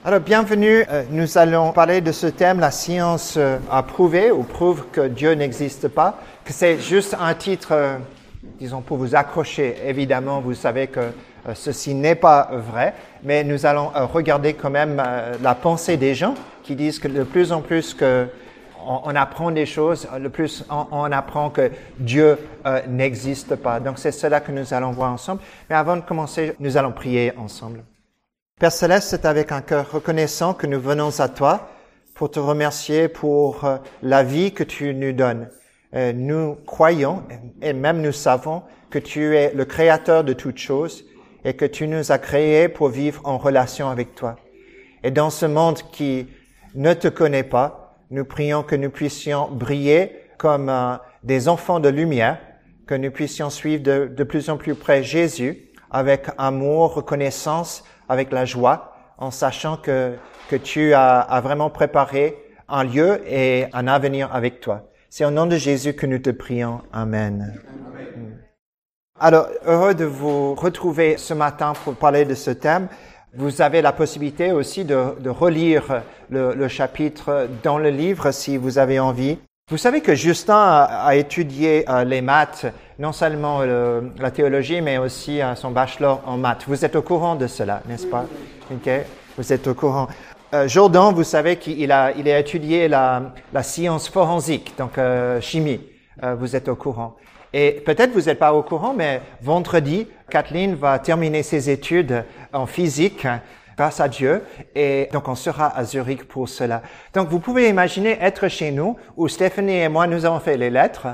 Alors, bienvenue. Nous allons parler de ce thème, la science a prouvé ou prouve que Dieu n'existe pas, que c'est juste un titre, disons, pour vous accrocher. Évidemment, vous savez que ceci n'est pas vrai, mais nous allons regarder quand même la pensée des gens qui disent que de plus en plus que on apprend des choses, le plus on apprend que Dieu n'existe pas. Donc, c'est cela que nous allons voir ensemble. Mais avant de commencer, nous allons prier ensemble. Père Céleste, c'est avec un cœur reconnaissant que nous venons à toi pour te remercier pour la vie que tu nous donnes. Nous croyons et même nous savons que tu es le créateur de toutes choses et que tu nous as créés pour vivre en relation avec toi. Et dans ce monde qui ne te connaît pas, nous prions que nous puissions briller comme des enfants de lumière, que nous puissions suivre de plus en plus près Jésus avec amour, reconnaissance, avec la joie, en sachant que tu as vraiment préparé un lieu et un avenir avec toi. C'est au nom de Jésus que nous te prions. Amen. Amen. Alors, heureux de vous retrouver ce matin pour parler de ce thème. Vous avez la possibilité aussi de relire le chapitre dans le livre si vous avez envie. Vous savez que Justin a étudié les maths, non seulement la théologie, mais aussi son bachelor en maths. Vous êtes au courant de cela, n'est-ce pas? Ok, vous êtes au courant. Jordan, vous savez qu'il a étudié la science forensique, donc chimie. Vous êtes au courant. Et peut-être vous n'êtes pas au courant, mais vendredi, Kathleen va terminer ses études en physique, grâce à Dieu, et donc on sera à Zurich pour cela. Donc vous pouvez imaginer être chez nous, où Stéphanie et moi, nous avons fait les lettres,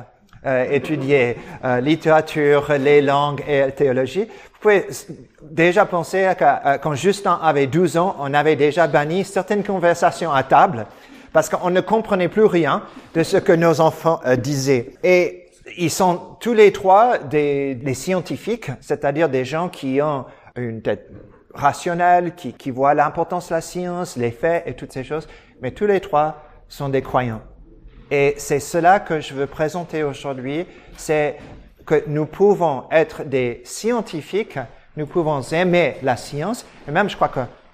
étudier littérature, les langues et la théologie. Vous pouvez déjà penser que quand Justin avait 12 ans, on avait déjà banni certaines conversations à table, parce qu'on ne comprenait plus rien de ce que nos enfants disaient. Et ils sont tous les trois des scientifiques, c'est-à-dire des gens qui ont une tête rationnelle, qui voient l'importance de la science, les faits et toutes ces choses, mais tous les trois sont des croyants. Et c'est cela que je veux présenter aujourd'hui, c'est que nous pouvons être des scientifiques, nous pouvons aimer la science, et même je crois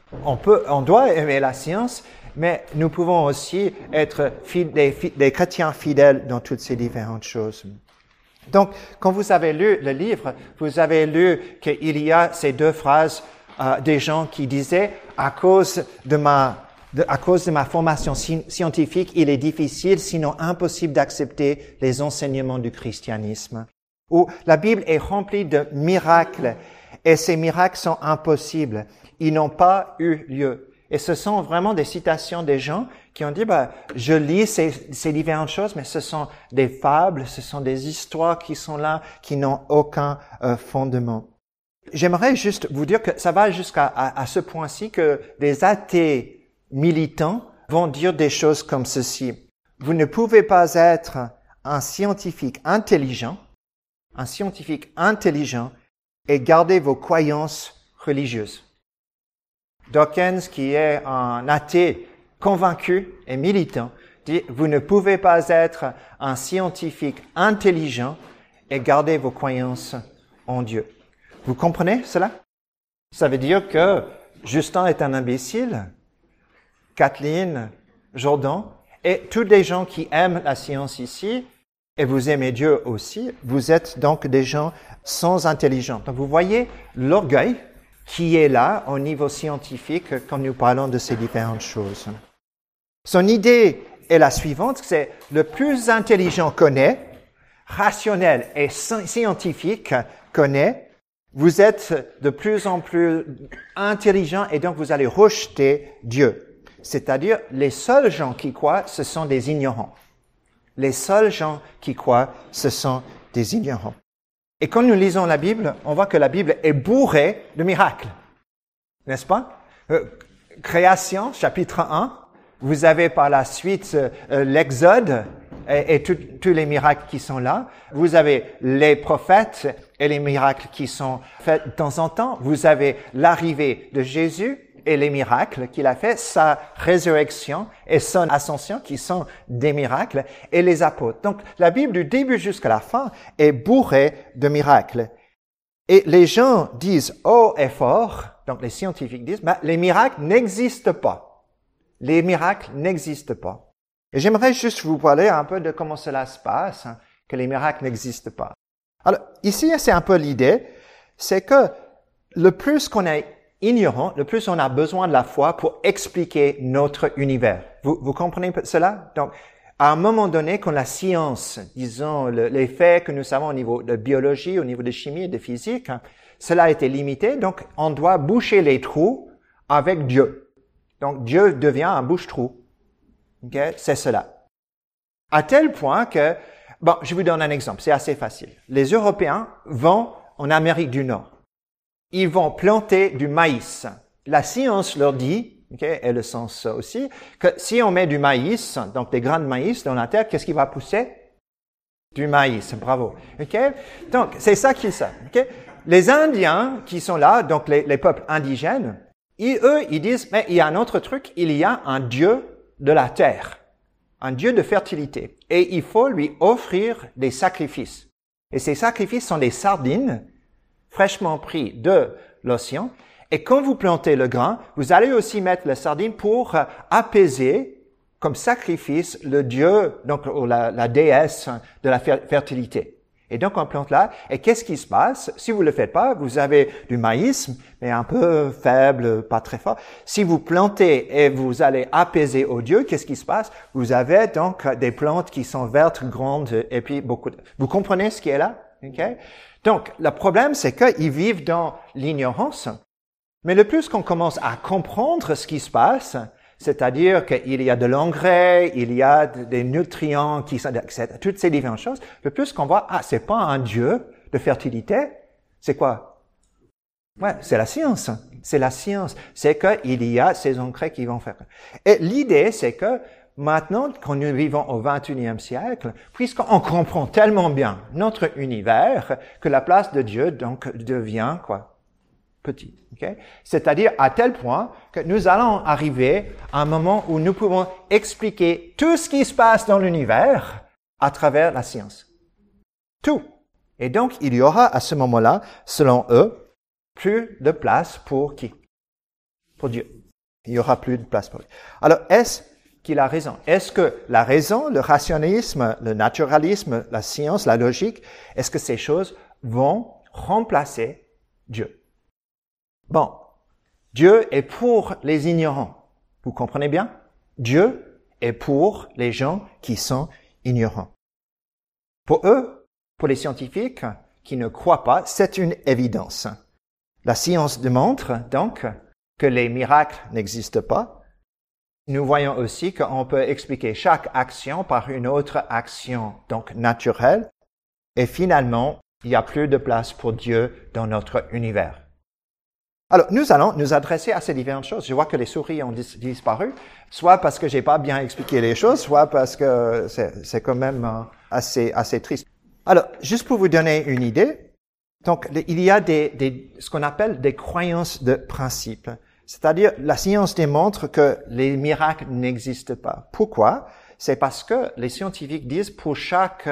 on doit aimer la science, mais nous pouvons aussi être des chrétiens fidèles dans toutes ces différentes choses. Donc, quand vous avez lu le livre, vous avez lu qu'il y a ces deux phrases des gens qui disaient à cause de ma formation scientifique, il est difficile, sinon impossible d'accepter les enseignements du christianisme. Où la Bible est remplie de miracles et ces miracles sont impossibles. Ils n'ont pas eu lieu. Et ce sont vraiment des citations des gens qui ont dit, je lis ces différentes choses, mais ce sont des fables, ce sont des histoires qui sont là, qui n'ont aucun fondement. J'aimerais juste vous dire que ça va jusqu'à ce point-ci que des athées militants vont dire des choses comme ceci. Vous ne pouvez pas être un scientifique intelligent et garder vos croyances religieuses. Dawkins, qui est un athée convaincu et militant, dit « Vous ne pouvez pas être un scientifique intelligent et garder vos croyances en Dieu. » Vous comprenez cela? Ça veut dire que Justin est un imbécile, Kathleen, Jordan, et tous les gens qui aiment la science ici, et vous aimez Dieu aussi, vous êtes donc des gens sans intelligence. Donc vous voyez l'orgueil qui est là au niveau scientifique quand nous parlons de ces différentes choses. Son idée est la suivante, c'est le plus intelligent connaît, rationnel et scientifique connaît. Vous êtes de plus en plus intelligent et donc vous allez rejeter Dieu. C'est-à-dire, les seuls gens qui croient, ce sont des ignorants. Les seuls gens qui croient, ce sont des ignorants. Et quand nous lisons la Bible, on voit que la Bible est bourrée de miracles. N'est-ce pas? Création, chapitre 1. Vous avez par la suite l'Exode et tous les miracles qui sont là. Vous avez les prophètes et les miracles qui sont faits de temps en temps. Vous avez l'arrivée de Jésus et les miracles qu'il a fait, sa résurrection et son ascension qui sont des miracles, et les apôtres. Donc la Bible du début jusqu'à la fin est bourrée de miracles. Et les gens disent haut et fort, Donc les scientifiques disent, les miracles n'existent pas. Les miracles n'existent pas. Et j'aimerais juste vous parler un peu de comment cela se passe, que les miracles n'existent pas. Alors ici, c'est un peu l'idée, c'est que le plus qu'on est ignorant, le plus on a besoin de la foi pour expliquer notre univers. Vous comprenez cela? Donc, à un moment donné, quand la science, disons, les faits que nous savons au niveau de biologie, au niveau de chimie et de physique, cela a été limité, donc on doit boucher les trous avec Dieu. Donc Dieu devient un bouche-trou. Okay? C'est cela. À tel point que, je vous donne un exemple, c'est assez facile. Les Européens vont en Amérique du Nord. Ils vont planter du maïs. La science leur dit, et le sens aussi, que si on met du maïs, donc des grains de maïs dans la terre, qu'est-ce qui va pousser? Du maïs, bravo. Donc, c'est ça qu'ils savent. Les Indiens qui sont là, donc les peuples indigènes, eux, ils disent, mais il y a un autre truc, il y a un Dieu de la terre, un Dieu de fertilité, et il faut lui offrir des sacrifices. Et ces sacrifices sont des sardines fraîchement pris de l'océan. Et quand vous plantez le grain, vous allez aussi mettre la sardine pour apaiser comme sacrifice le dieu, donc la déesse de la fertilité. Et donc on plante là, et qu'est-ce qui se passe? Si vous le faites pas, vous avez du maïs, mais un peu faible, pas très fort. Si vous plantez et vous allez apaiser au dieu, qu'est-ce qui se passe? Vous avez donc des plantes qui sont vertes, grandes, et puis beaucoup Vous comprenez ce qui est là? Donc, le problème, c'est qu'ils vivent dans l'ignorance. Mais le plus qu'on commence à comprendre ce qui se passe, c'est-à-dire qu'il y a de l'engrais, il y a des nutriments qui sont, etc., toutes ces différentes choses, le plus qu'on voit, c'est pas un Dieu de fertilité, c'est quoi? Ouais, c'est la science. C'est la science. C'est qu'il y a ces engrais qui vont faire. Et l'idée, c'est que maintenant, quand nous vivons au XXIe siècle, puisqu'on comprend tellement bien notre univers, que la place de Dieu, donc, devient, petite. C'est-à-dire à tel point que nous allons arriver à un moment où nous pouvons expliquer tout ce qui se passe dans l'univers à travers la science. Tout. Et donc, il y aura à ce moment-là, selon eux, plus de place pour qui? Pour Dieu. Il y aura plus de place pour lui. Alors, est-ce qu'il a raison? Est-ce que la raison, le rationalisme, le naturalisme, la science, la logique, est-ce que ces choses vont remplacer Dieu? Bon, Dieu est pour les ignorants. Vous comprenez bien? Dieu est pour les gens qui sont ignorants. Pour eux, pour les scientifiques qui ne croient pas, c'est une évidence. La science démontre donc que les miracles n'existent pas. Nous voyons aussi qu'on peut expliquer chaque action par une autre action, donc naturelle. Et finalement, il n'y a plus de place pour Dieu dans notre univers. Alors, nous allons nous adresser à ces différentes choses. Je vois que les souris ont disparu, soit parce que j'ai pas bien expliqué les choses, soit parce que c'est quand même assez triste. Alors, juste pour vous donner une idée, donc il y a ce qu'on appelle des croyances de principe. C'est-à-dire, la science démontre que les miracles n'existent pas. Pourquoi? C'est parce que les scientifiques disent pour chaque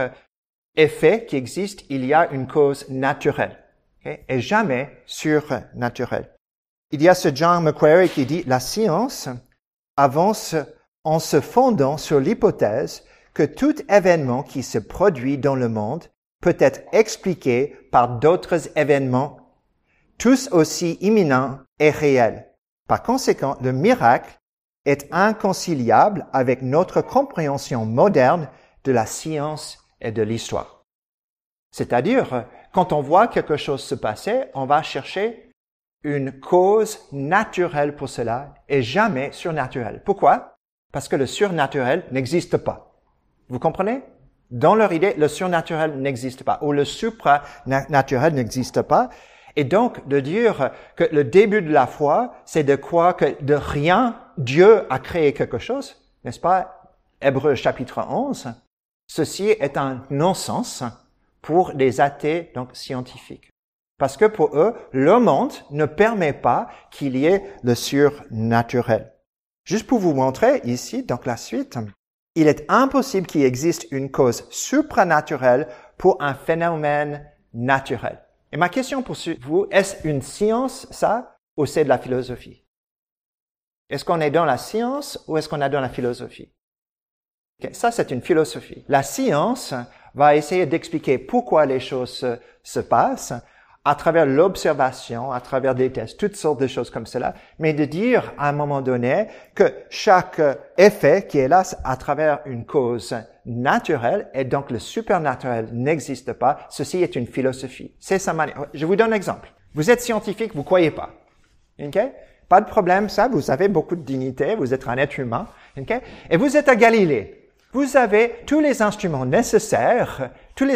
effet qui existe, il y a une cause naturelle. Et jamais surnaturel. Il y a ce John Macquarie qui dit « La science avance en se fondant sur l'hypothèse que tout événement qui se produit dans le monde peut être expliqué par d'autres événements, tous aussi imminents et réels. Par conséquent, le miracle est inconciliable avec notre compréhension moderne de la science et de l'histoire. » C'est-à-dire, quand on voit quelque chose se passer, on va chercher une cause naturelle pour cela et jamais surnaturelle. Pourquoi? Parce que le surnaturel n'existe pas. Vous comprenez? Dans leur idée, le surnaturel n'existe pas ou le supranaturel n'existe pas. Et donc, de dire que le début de la foi, c'est de croire que de rien, Dieu a créé quelque chose, n'est-ce pas? Hébreux chapitre 11. Ceci est un non-sens pour les athées, donc scientifiques. Parce que pour eux, le monde ne permet pas qu'il y ait le surnaturel. Juste pour vous montrer ici, donc la suite, il est impossible qu'il existe une cause supranaturelle pour un phénomène naturel. Et ma question pour vous, est-ce une science, ça? ou c'est de la philosophie? Est-ce qu'on est dans la science ou est-ce qu'on est dans la philosophie? Okay, ça, c'est une philosophie. La science va essayer d'expliquer pourquoi les choses se passent à travers l'observation, à travers des tests, toutes sortes de choses comme cela, mais de dire à un moment donné que chaque effet qui est là à travers une cause naturelle et donc le supernaturel n'existe pas, ceci est une philosophie. C'est sa manière. Je vous donne un exemple. Vous êtes scientifique, vous croyez pas. Okay? Pas de problème, ça, vous avez beaucoup de dignité, vous êtes un être humain. Okay? Et vous êtes à Galilée. Vous avez tous les instruments nécessaires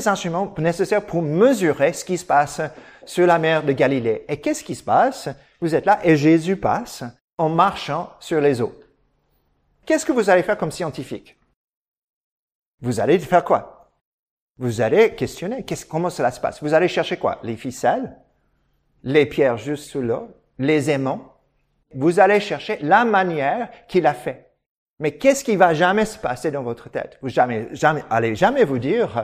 pour mesurer ce qui se passe sur la mer de Galilée. Et qu'est-ce qui se passe? Vous êtes là et Jésus passe en marchant sur les eaux. Qu'est-ce que vous allez faire comme scientifique? Vous allez faire quoi? Vous allez questionner. Comment cela se passe? Vous allez chercher quoi? Les ficelles? Les pierres juste sous l'eau? Les aimants? Vous allez chercher la manière qu'il a fait. Mais qu'est-ce qui va jamais se passer dans votre tête? Vous allez jamais vous dire,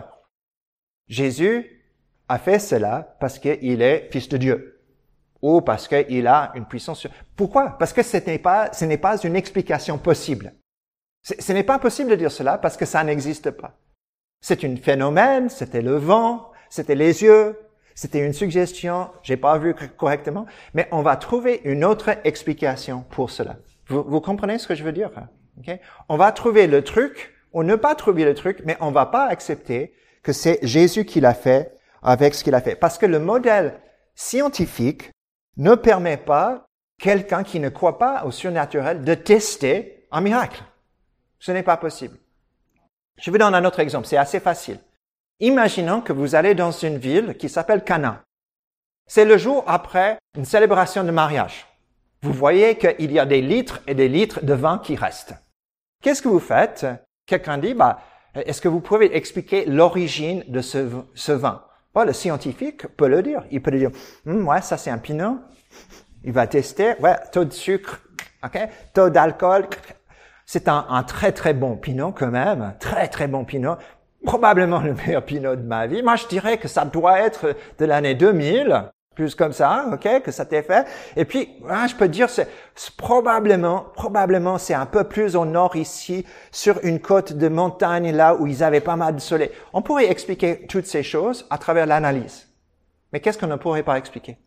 Jésus a fait cela parce qu'il est fils de Dieu. Ou parce qu'il a une puissance. Pourquoi? Parce que ce n'est pas une explication possible. Ce n'est pas possible de dire cela parce que ça n'existe pas. C'est un phénomène, c'était le vent, c'était les yeux, c'était une suggestion, j'ai pas vu correctement, mais on va trouver une autre explication pour cela. Vous comprenez ce que je veux dire? Okay? On va trouver le truc, ou ne pas trouver le truc, mais on va pas accepter que c'est Jésus qui l'a fait avec ce qu'il a fait. Parce que le modèle scientifique ne permet pas quelqu'un qui ne croit pas au surnaturel de tester un miracle. Ce n'est pas possible. Je vous donne un autre exemple, c'est assez facile. Imaginons que vous allez dans une ville qui s'appelle Cana. C'est le jour après une célébration de mariage. Vous voyez qu'il y a des litres et des litres de vin qui restent. Qu'est-ce que vous faites? Quelqu'un dit, est-ce que vous pouvez expliquer l'origine de ce vin? Le scientifique peut le dire. Il peut le dire, ouais, ça c'est un pinot. Il va tester, ouais, taux de sucre, okay, taux d'alcool. C'est un très très bon pinot quand même, très très bon pinot. Probablement le meilleur pinot de ma vie. Moi, je dirais que ça doit être de l'année 2000. Plus comme ça, ok, que ça t'est fait. Et puis, je peux dire, c'est probablement, c'est un peu plus au nord ici, sur une côte de montagne là où ils avaient pas mal de soleil. On pourrait expliquer toutes ces choses à travers l'analyse. Mais qu'est-ce qu'on ne pourrait pas expliquer?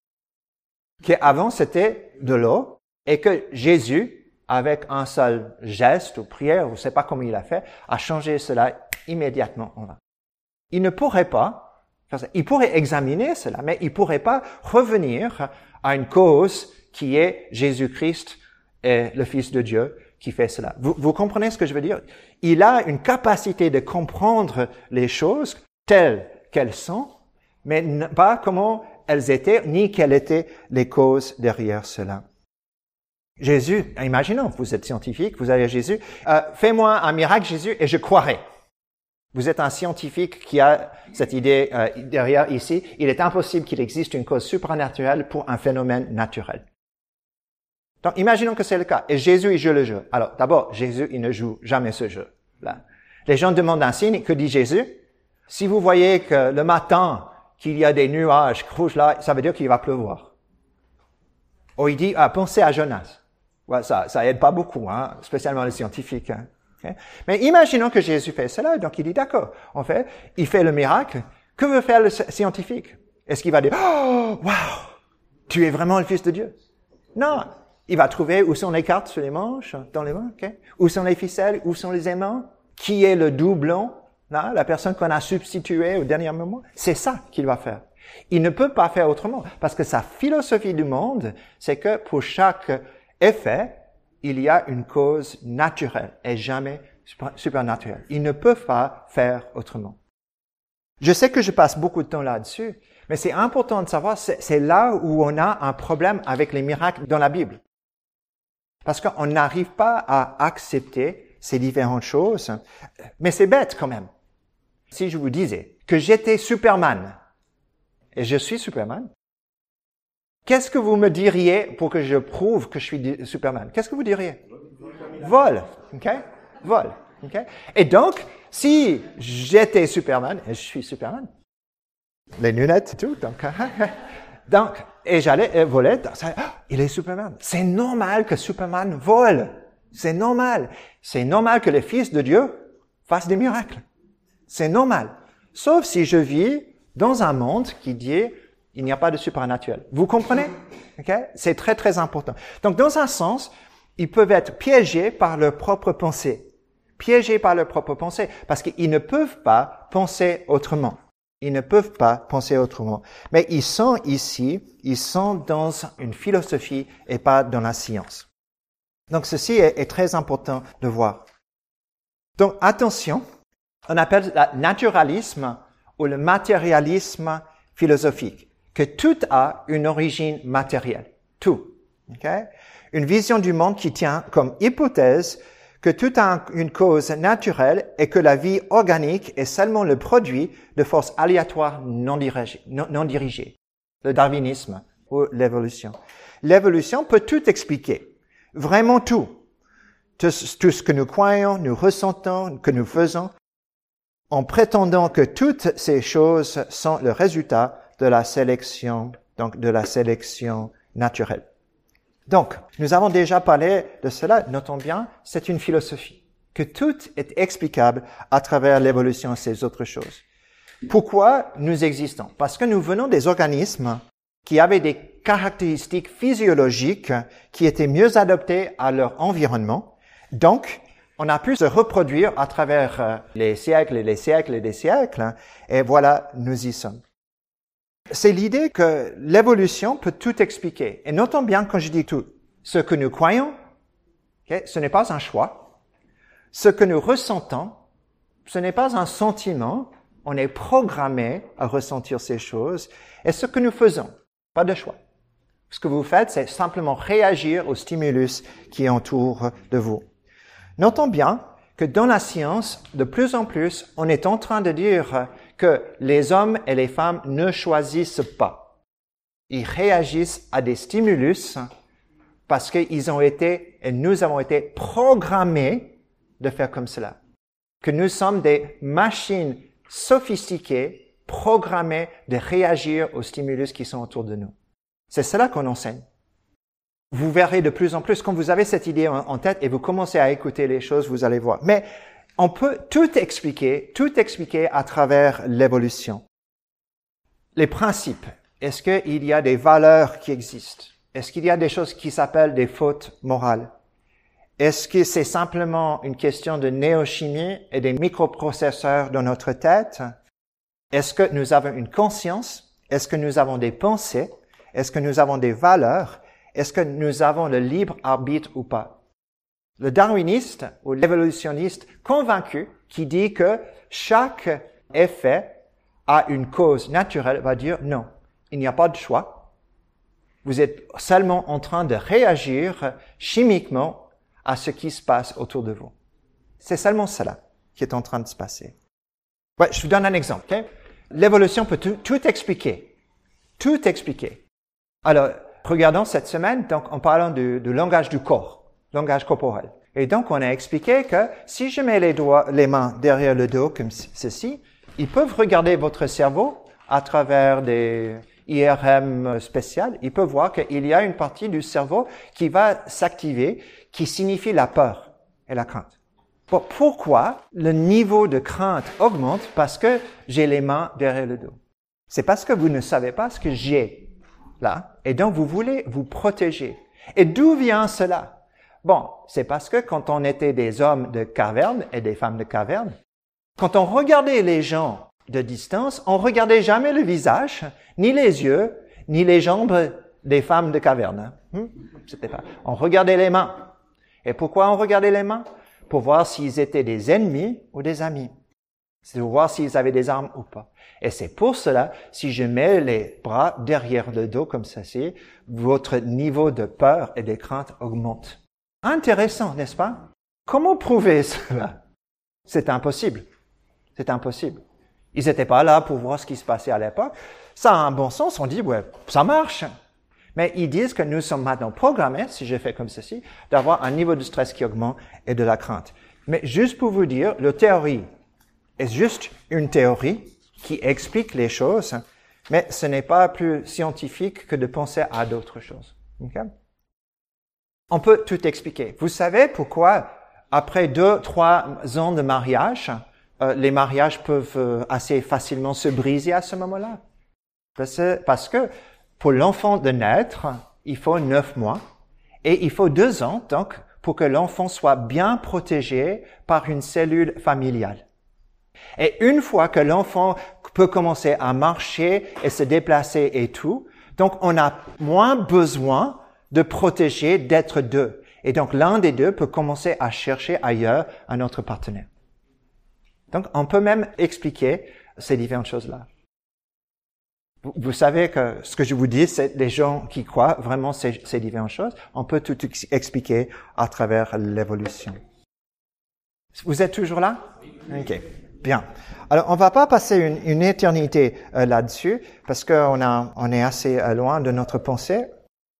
Qu'avant c'était de l'eau et que Jésus, avec un seul geste ou prière, je ne sais pas comment il a fait, a changé cela immédiatement en vin. Il ne pourrait pas. Il pourrait examiner cela, mais il pourrait pas revenir à une cause qui est Jésus-Christ et le Fils de Dieu qui fait cela. Vous comprenez ce que je veux dire? Il a une capacité de comprendre les choses telles qu'elles sont, mais pas comment elles étaient, ni quelles étaient les causes derrière cela. Jésus, imaginons, vous êtes scientifique, vous avez Jésus, fais-moi un miracle, Jésus, et je croirai. Vous êtes un scientifique qui a cette idée derrière ici. Il est impossible qu'il existe une cause supranaturelle pour un phénomène naturel. Donc, imaginons que c'est le cas. Et Jésus, il joue le jeu. Alors, d'abord, Jésus, il ne joue jamais ce jeu-là. Les gens demandent un signe. Que dit Jésus? Si vous voyez que le matin, qu'il y a des nuages rouges là, ça veut dire qu'il va pleuvoir. Ou il dit, pensez à Jonas. Ouais, ça aide pas beaucoup, spécialement les scientifiques. Okay. Mais imaginons que Jésus fait cela, donc il dit d'accord. En fait, il fait le miracle. Que veut faire le scientifique? Est-ce qu'il va dire, oh, wow, tu es vraiment le Fils de Dieu? Non. Il va trouver où sont les cartes sur les manches, dans les mains, okay? Où sont les ficelles, où sont les aimants? Qui est le doublon? Là, la personne qu'on a substituée au dernier moment? C'est ça qu'il va faire. Il ne peut pas faire autrement, parce que sa philosophie du monde, c'est que pour chaque effet, il y a une cause naturelle et jamais supernaturelle. Ils ne peuvent pas faire autrement. Je sais que je passe beaucoup de temps là-dessus, mais c'est important de savoir, c'est là où on a un problème avec les miracles dans la Bible. Parce qu'on n'arrive pas à accepter ces différentes choses, mais c'est bête quand même. Si je vous disais que j'étais Superman, et je suis Superman, qu'est-ce que vous me diriez pour que je prouve que je suis Superman? Qu'est-ce que vous diriez? Vol. OK? Vol. OK? Et donc, si j'étais Superman, et je suis Superman, les lunettes et tout, donc Et j'allais voler. Il est Superman. C'est normal que Superman vole. C'est normal. C'est normal que les fils de Dieu fassent des miracles. C'est normal. Sauf si je vis dans un monde qui dit il n'y a pas de surnaturel. Vous comprenez? Okay? C'est très, très important. Donc, dans un sens, ils peuvent être piégés par leur propre pensée. Piégés par leur propre pensée. Parce qu'ils ne peuvent pas penser autrement. Ils ne peuvent pas penser autrement. Mais ils sont ici, ils sont dans une philosophie et pas dans la science. Donc, ceci est très important de voir. Donc, attention, on appelle ça le naturalisme ou le matérialisme philosophique, que tout a une origine matérielle. Tout. Okay? Une vision du monde qui tient comme hypothèse que tout a une cause naturelle et que la vie organique est seulement le produit de forces aléatoires non dirigées. Le darwinisme ou l'évolution. L'évolution peut tout expliquer. Vraiment tout. Tout ce que nous croyons, nous ressentons, que nous faisons, en prétendant que toutes ces choses sont le résultat de la sélection, donc de la sélection naturelle. Donc, nous avons déjà parlé de cela, notons bien, c'est une philosophie, que tout est explicable à travers l'évolution et ces autres choses. Pourquoi nous existons? Parce que nous venons des organismes qui avaient des caractéristiques physiologiques qui étaient mieux adaptées à leur environnement. Donc, on a pu se reproduire à travers les siècles et les siècles et les siècles, et voilà, nous y sommes. C'est l'idée que l'évolution peut tout expliquer. Et notons bien quand je dis tout, ce que nous croyons, okay, ce n'est pas un choix. Ce que nous ressentons, ce n'est pas un sentiment. On est programmé à ressentir ces choses. Et ce que nous faisons, pas de choix. Ce que vous faites, c'est simplement réagir au stimulus qui entoure de vous. Notons bien que dans la science, de plus en plus, on est en train de dire que les hommes et les femmes ne choisissent pas. Ils réagissent à des stimulus parce qu'ils ont été, et nous avons été programmés de faire comme cela. Que nous sommes des machines sophistiquées, programmées de réagir aux stimulus qui sont autour de nous. C'est cela qu'on enseigne. Vous verrez de plus en plus, quand vous avez cette idée en tête et vous commencez à écouter les choses, vous allez voir. Mais on peut tout expliquer à travers l'évolution. Les principes. Est-ce qu'il y a des valeurs qui existent? Est-ce qu'il y a des choses qui s'appellent des fautes morales? Est-ce que c'est simplement une question de néochimie et des microprocesseurs dans notre tête? Est-ce que nous avons une conscience? Est-ce que nous avons des pensées? Est-ce que nous avons des valeurs? Est-ce que nous avons le libre arbitre ou pas? Le darwiniste ou l'évolutionniste convaincu qui dit que chaque effet a une cause naturelle va dire non, il n'y a pas de choix. Vous êtes seulement en train de réagir chimiquement à ce qui se passe autour de vous. C'est seulement cela qui est en train de se passer. Ouais, je vous donne un exemple. Okay? L'évolution peut tout expliquer. Tout expliquer. Alors, regardons cette semaine, donc, en parlant du langage du corps, langage corporel. Et donc, on a expliqué que si je mets les mains derrière le dos comme ceci, ils peuvent regarder votre cerveau à travers des IRM spéciales. Ils peuvent voir qu'il y a une partie du cerveau qui va s'activer, qui signifie la peur et la crainte. Bon, pourquoi le niveau de crainte augmente? Parce que j'ai les mains derrière le dos. C'est parce que vous ne savez pas ce que j'ai là, et donc vous voulez vous protéger. Et d'où vient cela? Bon, c'est parce que quand on était des hommes de caverne et des femmes de caverne, quand on regardait les gens de distance, on regardait jamais le visage, ni les yeux, ni les jambes des femmes de caverne. C'était pas. On regardait les mains. Et pourquoi on regardait les mains? Pour voir s'ils étaient des ennemis ou des amis. C'est pour voir s'ils avaient des armes ou pas. Et c'est pour cela, si je mets les bras derrière le dos comme ceci, votre niveau de peur et de crainte augmente. Intéressant, n'est-ce pas? Comment prouver cela? C'est impossible. C'est impossible. Ils n'étaient pas là pour voir ce qui se passait à l'époque. Ça a un bon sens, on dit, ouais, ça marche. Mais ils disent que nous sommes maintenant programmés, si je fais comme ceci, d'avoir un niveau de stress qui augmente et de la crainte. Mais juste pour vous dire, la théorie est juste une théorie qui explique les choses, Mais ce n'est pas plus scientifique que de penser à d'autres choses. Okay? On peut tout expliquer. Vous savez pourquoi, après 2-3 ans de mariage, les mariages peuvent assez facilement se briser à ce moment-là? Parce que pour l'enfant de naître, il faut 9 mois et il faut 2 ans, donc, pour que l'enfant soit bien protégé par une cellule familiale. Et une fois que l'enfant peut commencer à marcher et se déplacer et tout, donc on a moins besoin de protéger, d'être deux. Et donc l'un des deux peut commencer à chercher ailleurs un autre partenaire. Donc on peut même expliquer ces différentes choses-là. Vous savez que ce que je vous dis, c'est les gens qui croient vraiment ces différentes choses. On peut tout expliquer à travers l'évolution. Vous êtes toujours là? Ok, bien. Alors, on va pas passer une éternité là-dessus parce on est assez loin de notre pensée.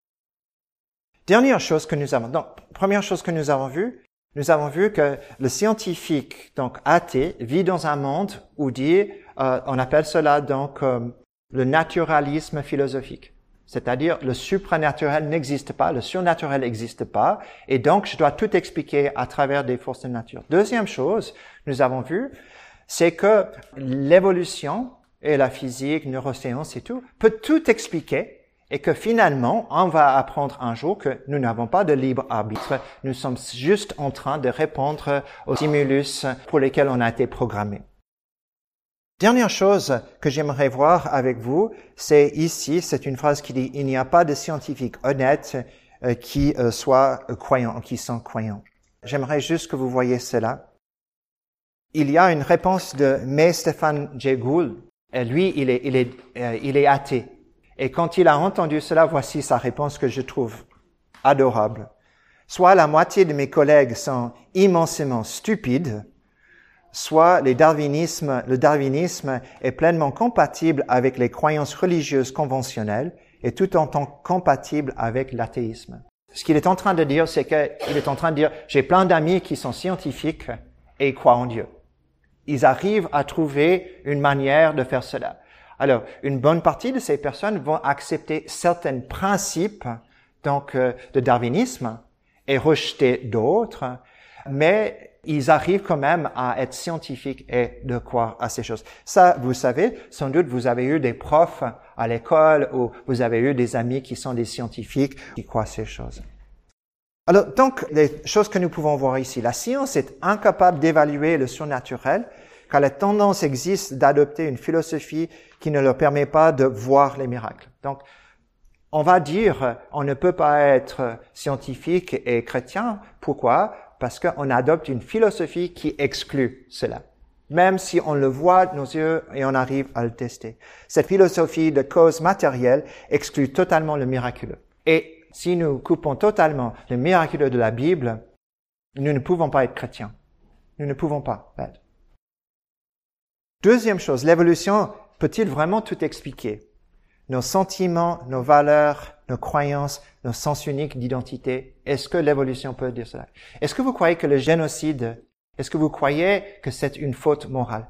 Dernière chose que nous avons. Donc, première chose que nous avons vu que le scientifique, donc athée, vit dans un monde où on appelle cela donc le naturalisme philosophique. C'est-à-dire, le supranaturel n'existe pas, le surnaturel n'existe pas, et donc je dois tout expliquer à travers des forces de nature. Deuxième chose, nous avons vu, c'est que l'évolution et la physique, neurosciences et tout, peut tout expliquer, et que finalement, on va apprendre un jour que nous n'avons pas de libre arbitre, nous sommes juste en train de répondre aux stimulus pour lesquels on a été programmés. Dernière chose que j'aimerais voir avec vous, c'est ici, c'est une phrase qui dit « Il n'y a pas de scientifiques honnêtes qui soient croyants, qui sont croyants ». J'aimerais juste que vous voyez cela. Il y a une réponse de May Stéphane Jay Gould. Lui, il est athée. Et quand il a entendu cela, voici sa réponse que je trouve adorable. Soit la moitié de mes collègues sont immensément stupides, soit le darwinisme est pleinement compatible avec les croyances religieuses conventionnelles et tout en tant compatible avec l'athéisme. Ce qu'il est en train de dire, c'est qu'il est en train de dire, j'ai plein d'amis qui sont scientifiques et croient en Dieu. Ils arrivent à trouver une manière de faire cela. Alors, une bonne partie de ces personnes vont accepter certains principes, donc, de darwinisme et rejeter d'autres, mais ils arrivent quand même à être scientifiques et de croire à ces choses. Ça, vous savez, sans doute vous avez eu des profs à l'école ou vous avez eu des amis qui sont des scientifiques qui croient à ces choses. Alors, donc, les choses que nous pouvons voir ici. La science est incapable d'évaluer le surnaturel car la tendance existe d'adopter une philosophie qui ne leur permet pas de voir les miracles. Donc, on va dire, on ne peut pas être scientifique et chrétien. Pourquoi? Parce qu'on adopte une philosophie qui exclut cela. Même si on le voit de nos yeux et on arrive à le tester. Cette philosophie de cause matérielle exclut totalement le miraculeux. Et si nous coupons totalement le miraculeux de la Bible, nous ne pouvons pas être chrétiens. Nous ne pouvons pas l'être. Deuxième chose, l'évolution peut-il vraiment tout expliquer? Nos sentiments, nos valeurs, nos croyances, nos sens uniques d'identité. Est-ce que l'évolution peut dire cela? Est-ce que vous croyez que le génocide, est-ce que vous croyez que c'est une faute morale?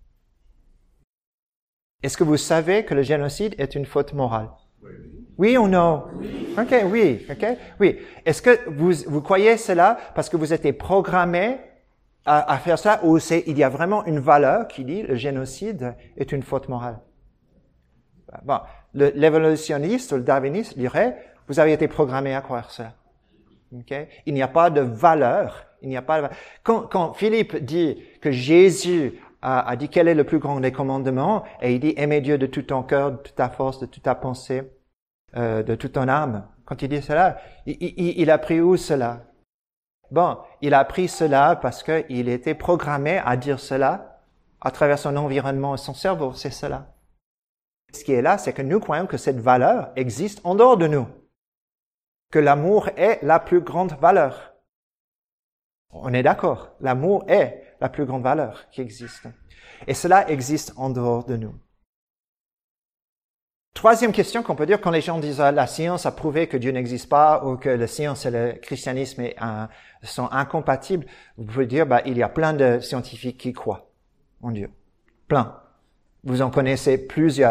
Est-ce que vous savez que le génocide est une faute morale? Oui ou non? Ok, oui, ok, oui. Est-ce que vous croyez cela parce que vous êtes programmé à faire ça ou il y a vraiment une valeur qui dit le génocide est une faute morale? Bon, l'évolutionniste ou le darwiniste dirait, vous avez été programmé à croire cela. Okay? Il n'y a pas de valeur. Quand Philippe dit que Jésus a dit quel est le plus grand des commandements, et il dit aimer Dieu de tout ton cœur, de toute ta force, de toute ta pensée, de toute ton âme. Quand il dit cela, il a pris où cela? Bon, il a pris cela parce qu'il était programmé à dire cela à travers son environnement et son cerveau, c'est cela. Ce qui est là, c'est que nous croyons que cette valeur existe en dehors de nous. Que l'amour est la plus grande valeur. On est d'accord. L'amour est la plus grande valeur qui existe. Et cela existe en dehors de nous. Troisième question qu'on peut dire quand les gens disent la science a prouvé que Dieu n'existe pas ou que la science et le christianisme sont incompatibles, vous pouvez dire il y a plein de scientifiques qui croient en Dieu. Plein. Vous en connaissez plusieurs.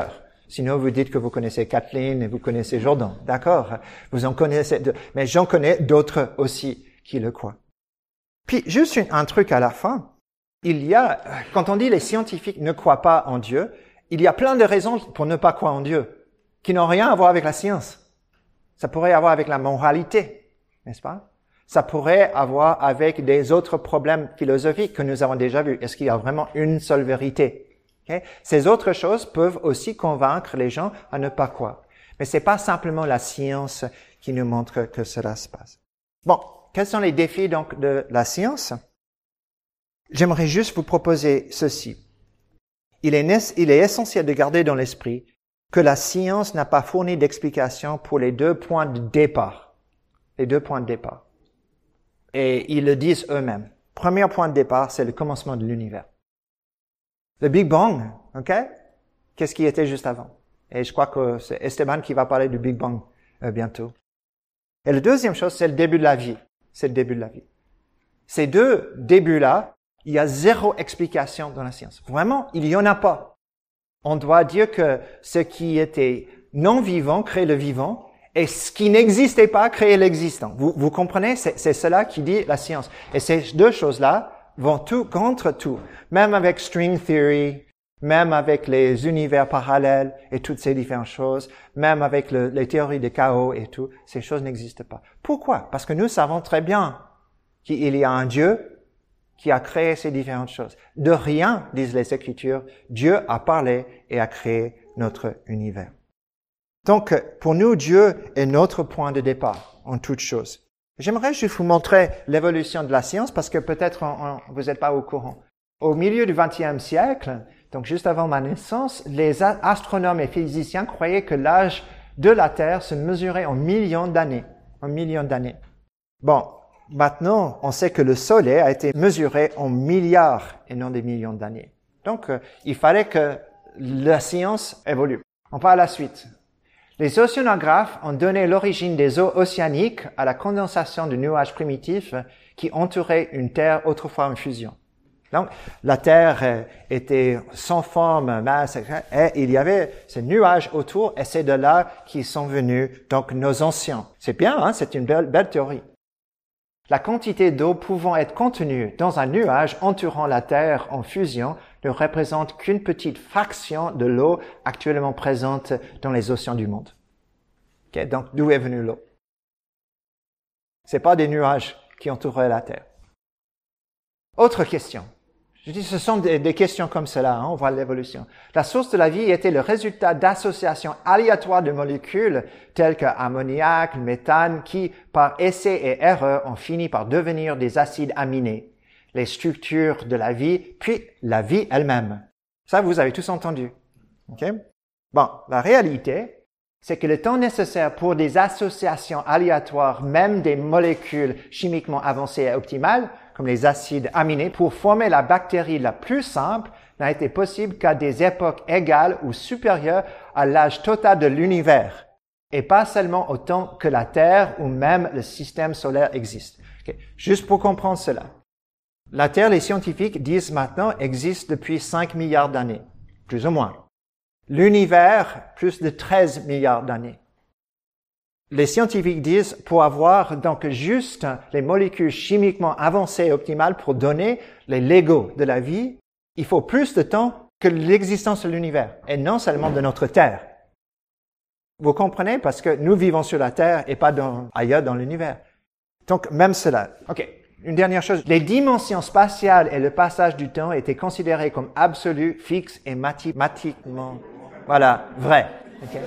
Sinon, vous dites que vous connaissez Kathleen et vous connaissez Jordan. D'accord? Vous en connaissez deux. Mais j'en connais d'autres aussi qui le croient. Puis, juste un truc à la fin. Quand on dit les scientifiques ne croient pas en Dieu, il y a plein de raisons pour ne pas croire en Dieu, qui n'ont rien à voir avec la science. Ça pourrait avoir avec la moralité, n'est-ce pas? Ça pourrait avoir avec des autres problèmes philosophiques que nous avons déjà vus. Est-ce qu'il y a vraiment une seule vérité? Okay? Ces autres choses peuvent aussi convaincre les gens à ne pas croire. Mais c'est pas simplement la science qui nous montre que cela se passe. Bon, quels sont les défis donc de la science? J'aimerais juste vous proposer ceci. Il est essentiel de garder dans l'esprit que la science n'a pas fourni d'explication pour les deux points de départ. Les deux points de départ. Et ils le disent eux-mêmes. Premier point de départ, c'est le commencement de l'univers. Le Big Bang, ok? Qu'est-ce qui était juste avant? Et je crois que c'est Esteban qui va parler du Big Bang bientôt. Et la deuxième chose, c'est le début de la vie. C'est le début de la vie. Ces deux débuts-là, il y a zéro explication dans la science. Vraiment, il y en a pas. On doit dire que ce qui était non vivant crée le vivant, et ce qui n'existait pas crée l'existant. Vous comprenez? C'est cela qui dit la science. Et ces deux choses-là vont tout contre tout. Même avec string theory, même avec les univers parallèles et toutes ces différentes choses, même avec les théories de chaos et tout, ces choses n'existent pas. Pourquoi? Parce que nous savons très bien qu'il y a un Dieu qui a créé ces différentes choses. De rien, disent les Écritures, Dieu a parlé et a créé notre univers. Donc, pour nous, Dieu est notre point de départ en toutes choses. J'aimerais juste vous montrer l'évolution de la science parce que peut-être vous n'êtes pas au courant. Au milieu du XXe siècle, donc juste avant ma naissance, les astronomes et physiciens croyaient que l'âge de la Terre se mesurait en millions d'années. En millions d'années. Bon, maintenant, on sait que le Soleil a été mesuré en milliards et non des millions d'années. Donc, il fallait que la science évolue. On va à la suite. Les océanographes ont donné l'origine des eaux océaniques à la condensation de nuages primitifs qui entouraient une Terre autrefois en fusion. Donc, la Terre était sans forme, masse, et il y avait ces nuages autour, et c'est de là qu'ils sont venus, donc, nos anciens. C'est bien, hein? C'est une belle théorie. La quantité d'eau pouvant être contenue dans un nuage entourant la Terre en fusion ne représente qu'une petite fraction de l'eau actuellement présente dans les océans du monde. Okay, donc, d'où est venue l'eau? C'est pas des nuages qui entouraient la Terre. Autre question. Je dis, ce sont des questions comme cela, hein, on voit l'évolution. La source de la vie était le résultat d'associations aléatoires de molécules telles que ammoniac, méthane, qui, par essai et erreur, ont fini par devenir des acides aminés, les structures de la vie, puis la vie elle-même. Ça, vous avez tous entendu. Okay? Bon, la réalité, c'est que le temps nécessaire pour des associations aléatoires, même des molécules chimiquement avancées et optimales, comme les acides aminés, pour former la bactérie la plus simple, n'a été possible qu'à des époques égales ou supérieures à l'âge total de l'univers, et pas seulement autant que la Terre ou même le système solaire existe. Okay. Juste pour comprendre cela. La Terre, les scientifiques disent maintenant, existe depuis 5 milliards d'années, plus ou moins. L'univers, plus de 13 milliards d'années. Les scientifiques disent, pour avoir donc juste les molécules chimiquement avancées et optimales pour donner les Legos de la vie, il faut plus de temps que l'existence de l'univers, et non seulement de notre Terre. Vous comprenez? Parce que nous vivons sur la Terre et pas ailleurs dans l'univers. Donc, même cela. OK. Une dernière chose. Les dimensions spatiales et le passage du temps étaient considérés comme absolus, fixes et mathématiquement, vrai. Okay.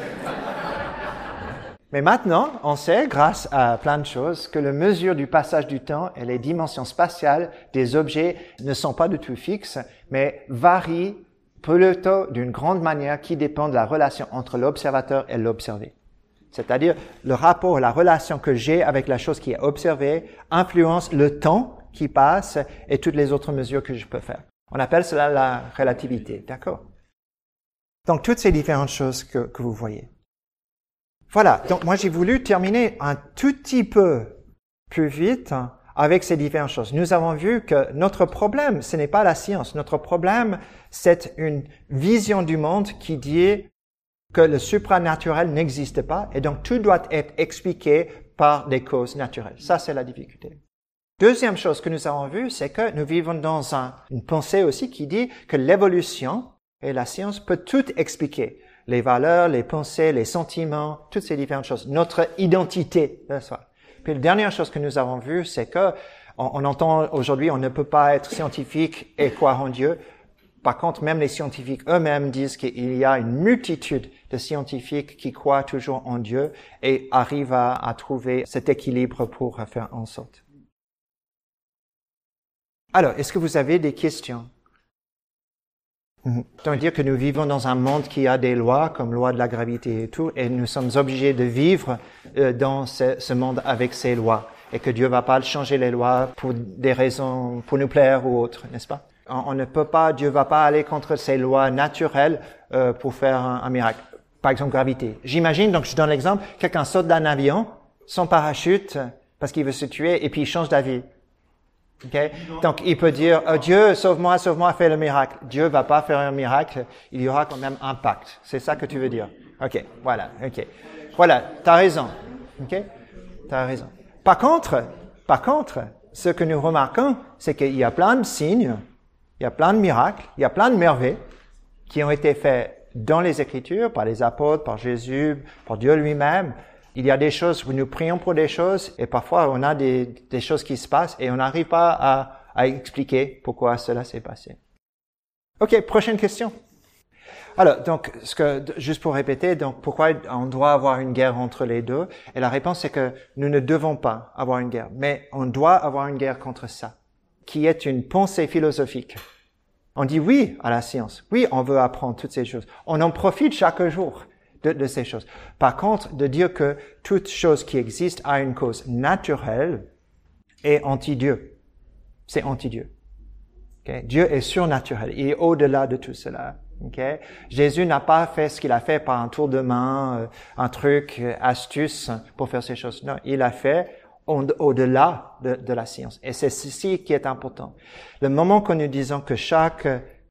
Mais maintenant, on sait, grâce à plein de choses, que la mesure du passage du temps et les dimensions spatiales des objets ne sont pas du tout fixes, mais varient plutôt d'une grande manière qui dépend de la relation entre l'observateur et l'observé. C'est-à-dire, le rapport, la relation que j'ai avec la chose qui est observée influence le temps qui passe et toutes les autres mesures que je peux faire. On appelle cela la relativité, d'accord? Donc, toutes ces différentes choses que vous voyez. Voilà, donc moi j'ai voulu terminer un tout petit peu plus vite avec ces différentes choses. Nous avons vu que notre problème, ce n'est pas la science. Notre problème, c'est une vision du monde qui dit que le supranaturel n'existe pas et donc tout doit être expliqué par des causes naturelles. Ça, c'est la difficulté. Deuxième chose que nous avons vue, c'est que nous vivons dans une pensée aussi qui dit que l'évolution et la science peut tout expliquer. Les valeurs, les pensées, les sentiments, toutes ces différentes choses. Notre identité de soi. Puis la dernière chose que nous avons vue, c'est que on entend aujourd'hui, on ne peut pas être scientifique et croire en Dieu. Par contre, même les scientifiques eux-mêmes disent qu'il y a une multitude de scientifiques qui croient toujours en Dieu et arrivent à trouver cet équilibre pour faire en sorte. Alors, est-ce que vous avez des questions? Donc dire que nous vivons dans un monde qui a des lois, comme loi de la gravité et tout, et nous sommes obligés de vivre dans ce monde avec ces lois, et que Dieu va pas changer les lois pour des raisons, pour nous plaire ou autre, n'est-ce pas? On ne peut pas, Dieu va pas aller contre ces lois naturelles pour faire un miracle. Par exemple, gravité. J'imagine, donc je donne l'exemple, quelqu'un saute d'un avion, sans parachute, parce qu'il veut se tuer, et puis il change d'avis. Okay? Donc, il peut dire, oh, Dieu, sauve-moi, fais le miracle. Dieu va pas faire un miracle, il y aura quand même un pacte. C'est ça que tu veux dire. Ok, voilà, ok. Voilà, t'as raison. Ok? T'as raison. Par contre, ce que nous remarquons, c'est qu'il y a plein de signes, il y a plein de miracles, il y a plein de merveilles qui ont été faits dans les Écritures, par les apôtres, par Jésus, par Dieu lui-même. Il y a des choses où nous prions pour des choses et parfois on a des choses qui se passent et on n'arrive pas à expliquer pourquoi cela s'est passé. Ok, prochaine question. Alors, donc, juste pour répéter, donc, pourquoi on doit avoir une guerre entre les deux? Et la réponse c'est que nous ne devons pas avoir une guerre, mais on doit avoir une guerre contre ça, qui est une pensée philosophique. On dit oui à la science. Oui, on veut apprendre toutes ces choses. On en profite chaque jour de ces choses. Par contre, de dire que toute chose qui existe a une cause naturelle est anti-Dieu. C'est anti-Dieu. Okay? Dieu est surnaturel. Il est au-delà de tout cela. Okay? Jésus n'a pas fait ce qu'il a fait par un tour de main, un truc, astuce pour faire ces choses. Non, il a fait au-delà de la science. Et c'est ceci qui est important. Le moment que nous disons que chaque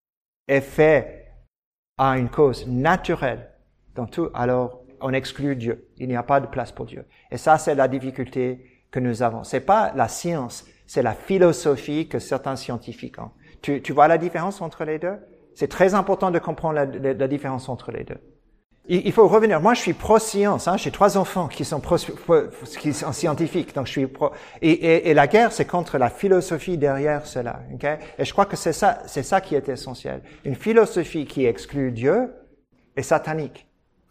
effet a une cause naturelle, dans tout, alors on exclut Dieu. Il n'y a pas de place pour Dieu. Et ça, c'est la difficulté que nous avons. C'est pas la science, c'est la philosophie que certains scientifiques ont. Tu vois la différence entre les deux? C'est très important de comprendre la différence entre les deux. Il faut revenir. Moi, je suis pro-science. J'ai 3 enfants qui sont scientifiques, donc je suis pro. Et la guerre, c'est contre la philosophie derrière cela. Okay? Et je crois que c'est ça qui est essentiel. Une philosophie qui exclut Dieu est satanique.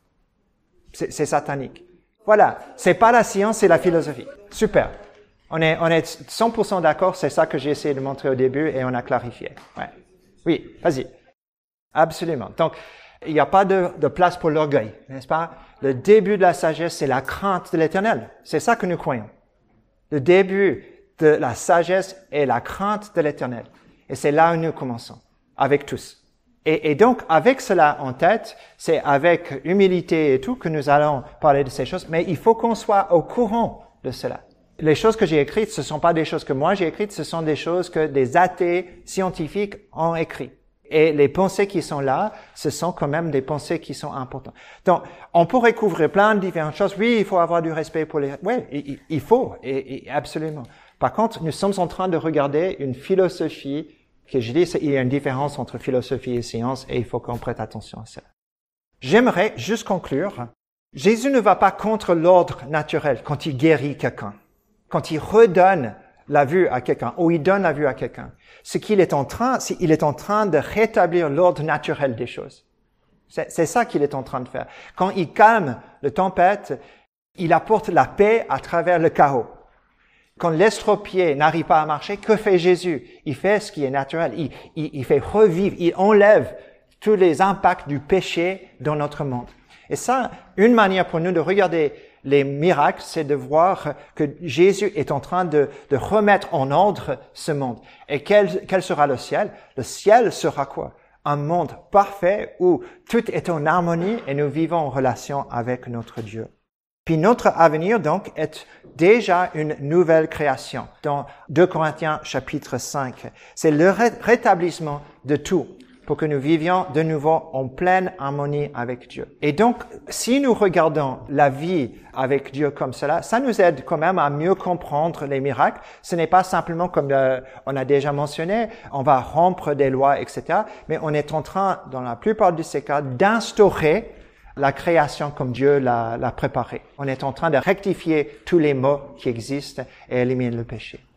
C'est satanique. Voilà. C'est pas la science, c'est la philosophie. Super. On est 100% d'accord. C'est ça que j'ai essayé de montrer au début et on a clarifié. Ouais. Oui. Vas-y. Absolument. Donc, il n'y a pas de place pour l'orgueil, n'est-ce pas? Le début de la sagesse, c'est la crainte de l'Éternel. C'est ça que nous croyons. Le début de la sagesse est la crainte de l'Éternel. Et c'est là où nous commençons. Avec tous. Et donc, avec cela en tête, c'est avec humilité et tout que nous allons parler de ces choses, mais il faut qu'on soit au courant de cela. Les choses que j'ai écrites, ce ne sont pas des choses que moi j'ai écrites, ce sont des choses que des athées scientifiques ont écrites. Et les pensées qui sont là, ce sont quand même des pensées qui sont importantes. Donc, on pourrait couvrir plein de différentes choses. Oui, il faut avoir du respect pour les... Oui, il faut, et absolument. Par contre, nous sommes en train de regarder une philosophie que je dis, il y a une différence entre philosophie et science et il faut qu'on prête attention à ça. J'aimerais juste conclure. Jésus ne va pas contre l'ordre naturel quand il guérit quelqu'un, quand il redonne la vue à quelqu'un ou il donne la vue à quelqu'un. Ce qu'il est en train, c'est il est en train de rétablir l'ordre naturel des choses. C'est ça qu'il est en train de faire. Quand il calme la tempête, il apporte la paix à travers le chaos. Quand l'estropié n'arrive pas à marcher, que fait Jésus? Il fait ce qui est naturel. Il fait revivre, il enlève tous les impacts du péché dans notre monde. Et ça, une manière pour nous de regarder les miracles, c'est de voir que Jésus est en train de remettre en ordre ce monde. Et quel sera le ciel? Le ciel sera quoi? Un monde parfait où tout est en harmonie et nous vivons en relation avec notre Dieu. Puis notre avenir, donc, est déjà une nouvelle création. Dans 2 Corinthiens chapitre 5, c'est le rétablissement de tout. pour que nous vivions de nouveau en pleine harmonie avec Dieu. Et donc, si nous regardons la vie avec Dieu comme cela, ça nous aide quand même à mieux comprendre les miracles. Ce n'est pas simplement comme on a déjà mentionné, on va rompre des lois, etc. Mais on est en train, dans la plupart de ces cas, d'instaurer la création comme Dieu l'a préparée. On est en train de rectifier tous les maux qui existent et éliminer le péché.